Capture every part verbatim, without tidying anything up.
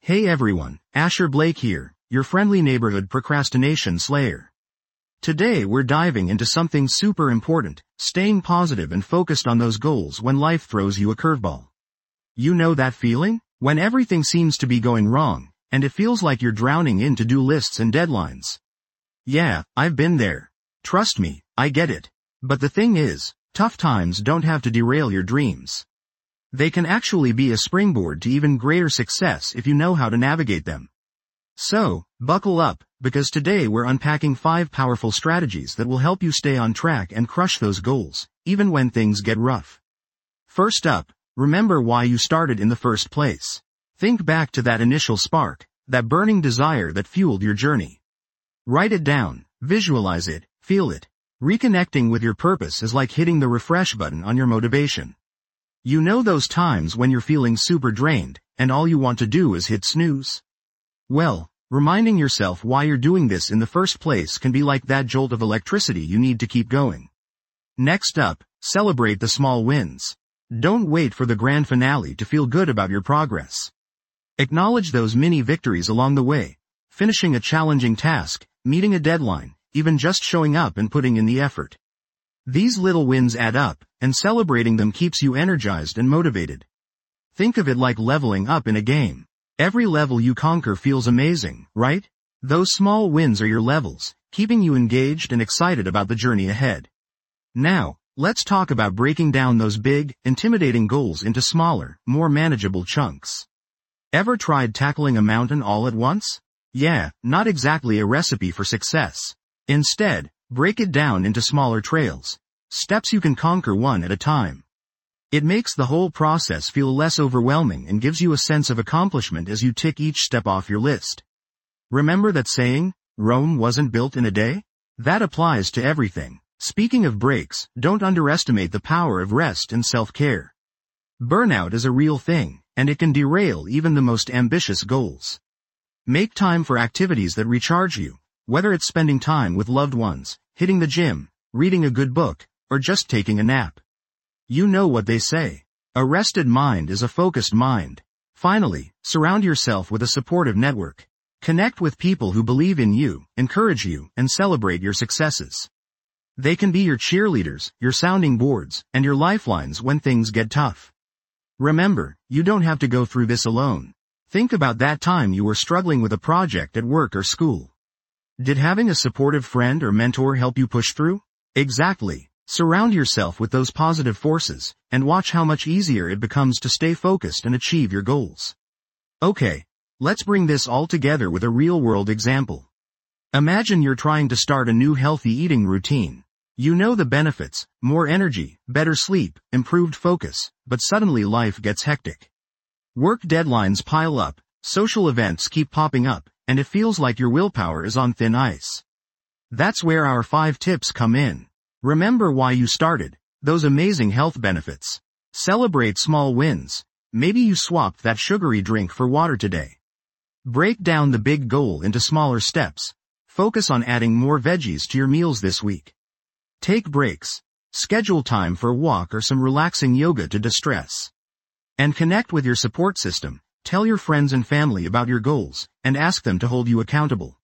Hey everyone, Asher Blake here, your friendly neighborhood procrastination slayer. Today we're diving into something super important, staying positive and focused on those goals when life throws you a curveball. You know that feeling? When everything seems to be going wrong, and it feels like you're drowning in to-do lists and deadlines. Yeah, I've been there. Trust me, I get it. But the thing is, tough times don't have to derail your dreams. They can actually be a springboard to even greater success if you know how to navigate them. So, buckle up, because today we're unpacking five powerful strategies that will help you stay on track and crush those goals, even when things get rough. First up, remember why you started in the first place. Think back to that initial spark, that burning desire that fueled your journey. Write it down, visualize it, feel it. Reconnecting with your purpose is like hitting the refresh button on your motivation. You know those times when you're feeling super drained, and all you want to do is hit snooze? Well, reminding yourself why you're doing this in the first place can be like that jolt of electricity you need to keep going. Next up, celebrate the small wins. Don't wait for the grand finale to feel good about your progress. Acknowledge those mini victories along the way, finishing a challenging task, meeting a deadline, even just showing up and putting in the effort. These little wins add up, and celebrating them keeps you energized and motivated. Think of it like leveling up in a game. Every level you conquer feels amazing, right? Those small wins are your levels, keeping you engaged and excited about the journey ahead. Now, let's talk about breaking down those big, intimidating goals into smaller, more manageable chunks. Ever tried tackling a mountain all at once? Yeah, not exactly a recipe for success. Instead, break it down into smaller trails, steps you can conquer one at a time. It makes the whole process feel less overwhelming and gives you a sense of accomplishment as you tick each step off your list. Remember that saying, Rome wasn't built in a day? That applies to everything. Speaking of breaks, don't underestimate the power of rest and self-care. Burnout is a real thing, and it can derail even the most ambitious goals. Make time for activities that recharge you, whether it's spending time with loved ones, hitting the gym, reading a good book, or just taking a nap. You know what they say. A rested mind is a focused mind. Finally, surround yourself with a supportive network. Connect with people who believe in you, encourage you, and celebrate your successes. They can be your cheerleaders, your sounding boards, and your lifelines when things get tough. Remember, you don't have to go through this alone. Think about that time you were struggling with a project at work or school. Did having a supportive friend or mentor help you push through? Exactly. Surround yourself with those positive forces, and watch how much easier it becomes to stay focused and achieve your goals. Okay, let's bring this all together with a real-world example. Imagine you're trying to start a new healthy eating routine. You know the benefits, more energy, better sleep, improved focus, but suddenly life gets hectic. Work deadlines pile up, social events keep popping up, and it feels like your willpower is on thin ice. That's where our five tips come in. Remember why you started, those amazing health benefits. Celebrate small wins. Maybe you swapped that sugary drink for water today. Break down the big goal into smaller steps. Focus on adding more veggies to your meals this week. Take breaks. Schedule time for a walk or some relaxing yoga to distress. And connect with your support system. Tell your friends and family about your goals, and ask them to hold you accountable.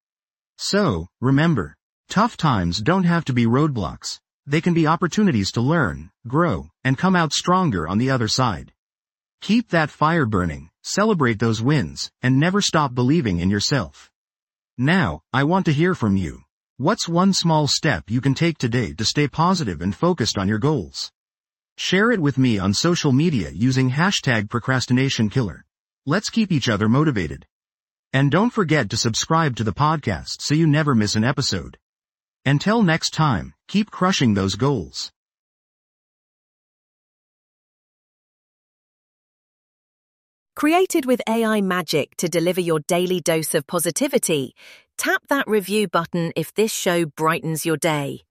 So, remember, tough times don't have to be roadblocks. They can be opportunities to learn, grow, and come out stronger on the other side. Keep that fire burning, celebrate those wins, and never stop believing in yourself. Now, I want to hear from you. What's one small step you can take today to stay positive and focused on your goals? Share it with me on social media using hashtag procrastinationkiller. Let's keep each other motivated. And don't forget to subscribe to the podcast so you never miss an episode. Until next time, keep crushing those goals. Created with A I magic to deliver your daily dose of positivity, tap that review button if this show brightens your day.